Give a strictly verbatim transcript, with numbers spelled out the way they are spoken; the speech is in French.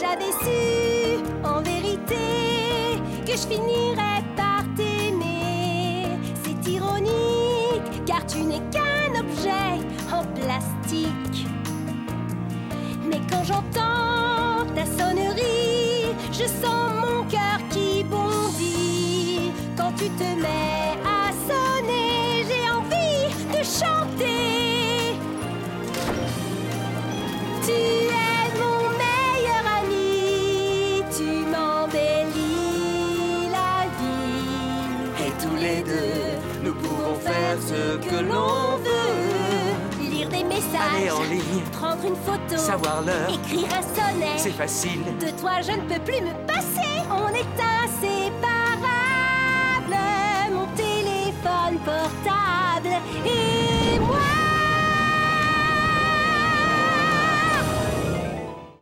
j'avais su, en vérité, que je finirais par t'aimer. C'est ironique, car tu n'es qu'un objet en plastique. Mais quand j'entends ta sonnerie, je sens mon cœur qui bondit. Quand tu te mets à sonner, j'ai envie de chanter. Tu es mon meilleur ami, tu m'embellis la vie. Et tous les deux, nous pouvons faire ce que l'on veut. Lire des messages, aller en ligne, prendre une photo, savoir l'heure, écrire un sonnet. c'est facile. De toi je ne peux plus me passer, on est inséparables. Mon téléphone portable et